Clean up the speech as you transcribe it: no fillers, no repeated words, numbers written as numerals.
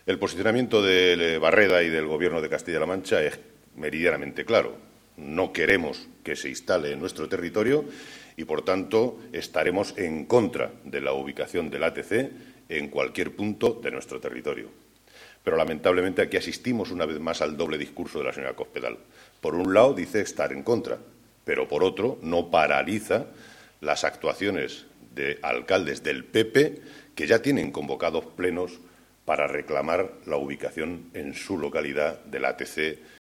El posicionamiento de Barreda y del Gobierno de Castilla-La Mancha es meridianamente claro. No queremos que se instale en nuestro territorio y, por tanto, estaremos en contra de la ubicación del ATC en cualquier punto de nuestro territorio. Pero, lamentablemente, aquí asistimos una vez más al doble discurso de la señora Cospedal. Por un lado, dice estar en contra, pero, por otro, no paraliza las actuaciones de alcaldes del PP que ya tienen convocados plenos para reclamar la ubicación en su localidad del ATC